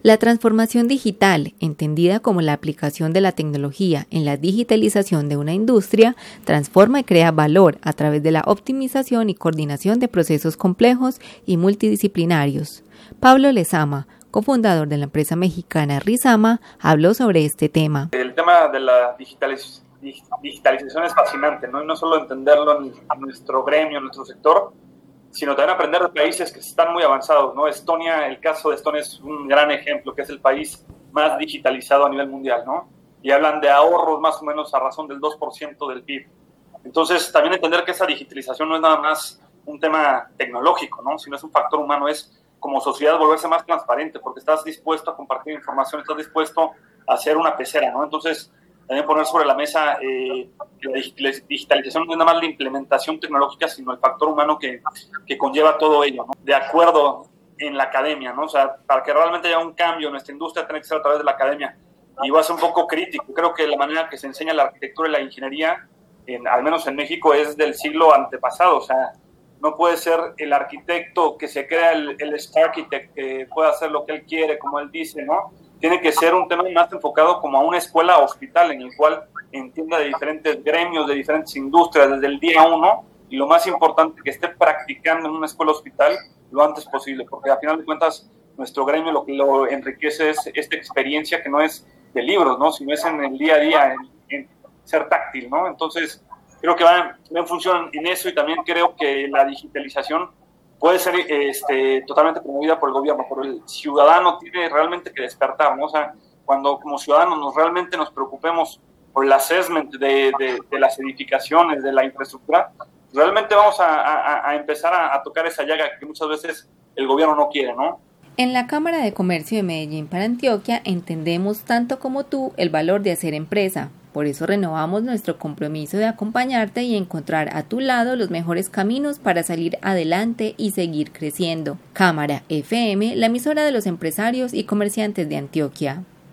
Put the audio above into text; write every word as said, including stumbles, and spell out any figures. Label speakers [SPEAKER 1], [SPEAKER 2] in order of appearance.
[SPEAKER 1] La transformación digital, entendida como la aplicación de la tecnología en la digitalización de una industria, transforma y crea valor a través de la optimización y coordinación de procesos complejos y multidisciplinarios. Pablo Lezama, cofundador de la empresa mexicana Rizama, habló sobre este tema.
[SPEAKER 2] El tema de la digitaliz- digitalización es fascinante, ¿no? Y no solo entenderlo en, en nuestro gremio, en nuestro sector, sino también aprender de países que están muy avanzados, ¿no? Estonia, el caso de Estonia es un gran ejemplo, que es el país más digitalizado a nivel mundial, ¿no? Y hablan de ahorros más o menos a razón del dos por ciento del P I B. Entonces, también entender que esa digitalización no es nada más un tema tecnológico, ¿no? Sino es un factor humano, es como sociedad volverse más transparente, porque estás dispuesto a compartir información, estás dispuesto a hacer una pecera, ¿no? Entonces, también poner sobre la mesa eh, que la digitalización no es nada más la implementación tecnológica, sino el factor humano que, que conlleva todo ello, ¿no? De acuerdo en la academia, ¿no? O sea, para que realmente haya un cambio en nuestra industria, tiene que ser a través de la academia. Y voy a ser un poco crítico. Creo que la manera que se enseña la arquitectura y la ingeniería, en, al menos en México, es del siglo antepasado. O sea, no puede ser el arquitecto que se crea el, el Starchitect, que puede hacer lo que él quiere, como él dice, ¿no? Tiene que ser un tema más enfocado como a una escuela hospital en el cual entienda de diferentes gremios, de diferentes industrias desde el día uno, y lo más importante, que esté practicando en una escuela hospital lo antes posible, porque al final de cuentas nuestro gremio lo que lo enriquece es esta experiencia que no es de libros, ¿no? Sino es en el día a día, en, en ser táctil, ¿no? Entonces creo que va en función en eso, y también creo que la digitalización puede ser este, totalmente promovida por el gobierno, pero el ciudadano tiene realmente que despertar, ¿no? O sea, cuando como ciudadanos nos realmente nos preocupemos por el assessment de, de, de las edificaciones, de la infraestructura, realmente vamos a, a, a empezar a, a tocar esa llaga que muchas veces el gobierno no quiere, ¿no?
[SPEAKER 1] En la Cámara de Comercio de Medellín para Antioquia entendemos tanto como tú el valor de hacer empresa. Por eso renovamos nuestro compromiso de acompañarte y encontrar a tu lado los mejores caminos para salir adelante y seguir creciendo. Cámara F M, la emisora de los empresarios y comerciantes de Antioquia.